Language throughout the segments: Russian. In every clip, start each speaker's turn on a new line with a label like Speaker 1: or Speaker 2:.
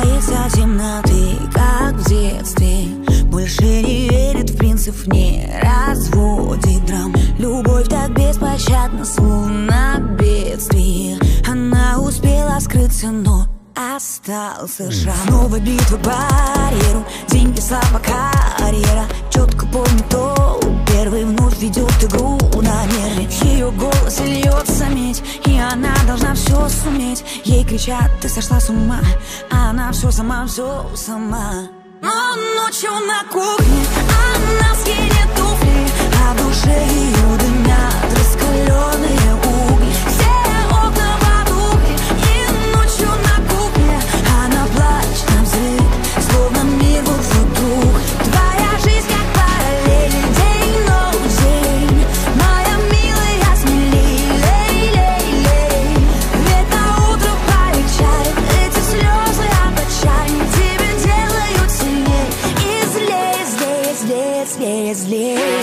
Speaker 1: боится темноты, как в детстве. Больше не верит в принцип, не разводит драм. Любовь так беспощадна, словно бедствие. Она успела скрыться, но остался шрам. Снова битва к барьеру, деньги, слава, карьера. Четко помню, кто первый вновь ведет игру на нерве. Ее голос льется медь, и она должна все суметь. Ей кричат: ты сошла с ума, а она все сама, все сама. Но ночью на кухне она скинет туфли, а в душе ее дымят раскаленные угли. Все окна потухли, и ночью на кухне она плачет на взрыв, словно мир вот вдруг. Твоя жизнь как параллель, день, ночь, день. Моя милая, смелей, лей, лей, лей. Ведь на утро полегчает, эти слезы от отчаяния тебя делают сильней. И злей, злей, злей, злей, злей.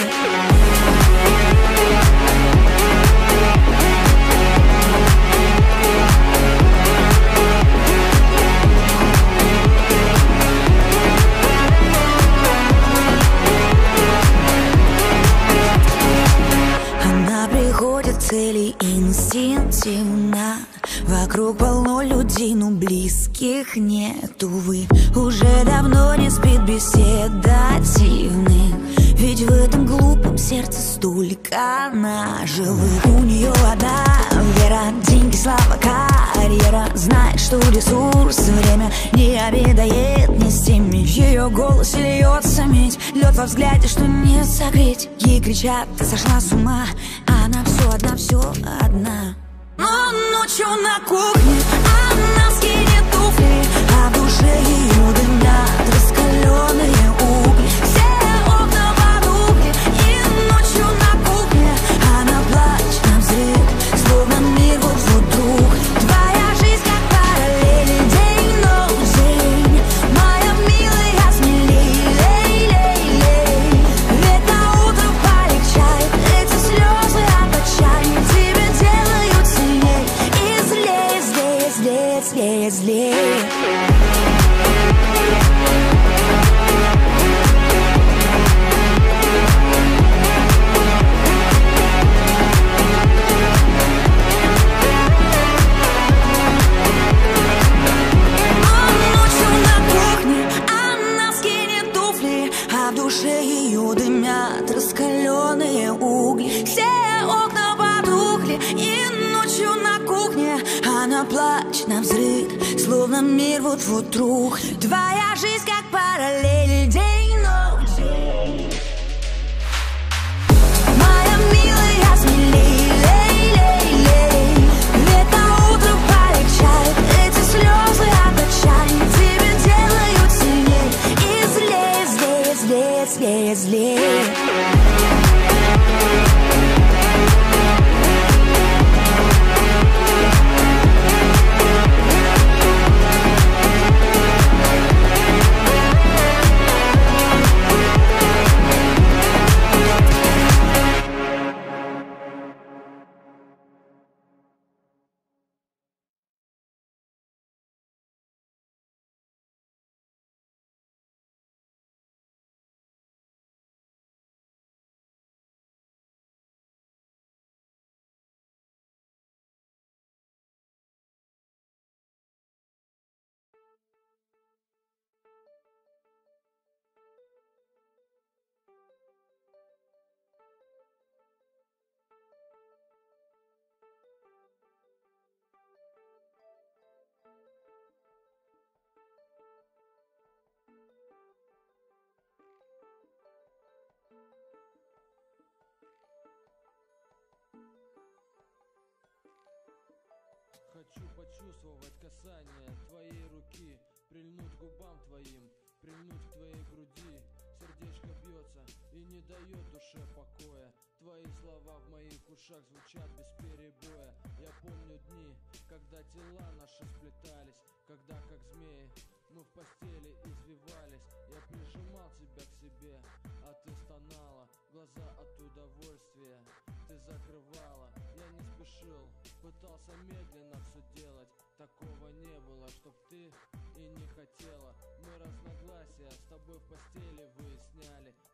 Speaker 1: Цели инстинктивно. Вокруг полно людей, но близких нет, увы. Уже давно не спит беседа дивных. Ведь в этом глупом сердце столько наживых. У нее одна вера, деньги, слава, карьера. Знает, что ресурс, время не обедает ни с теми. В ее голосе льется медь, лед во взгляде, что не согреть. Ей кричат: ты сошла с ума, а она все одна, все одна. Но ночью на кухне она скинет туфли, а в душе ее дымят раскаленные угли. Все окна потухли, и ночью на кухне она плачет на взрыв, словно мир вот вдруг. Твоя жизнь как параллель, день, ночь, день. Моя милая, смелей, лей, лей, лей. Ведь на утро полегчает, эти слезы от отчаяния тебя делают сильней. И злей, злей, злей, злей, злей. А в душе ее дымят раскаленные угли. Все окна потухли, и ночью на кухне она плачет на взрыв, словно мир вот-вот рухнет. Твоя жизнь как параллель, день, ночь, день. Моя милая, смелей, лей, лей, лей. Ведь на утро полегчает, эти слезы от отчаяния тебя делают сильней. И злей, злей, злей, злей, злей.
Speaker 2: Хочу почувствовать касание твоей руки, прильнуть к губам твоим, прильнуть к твоей груди. Сердечко бьется и не дает душе покоя. Твои слова в моих ушах звучат без перебоя. Я помню дни, когда тела наши сплетались, когда как змеи мы в постели извивались. Я прижимал тебя к себе, а ты стонала, глаза от удовольствия ты закрывала. Я не спешил, пытался медленно все делать. Такого не было, чтоб ты и не хотела. Мы разногласия с тобой в постели выясняли.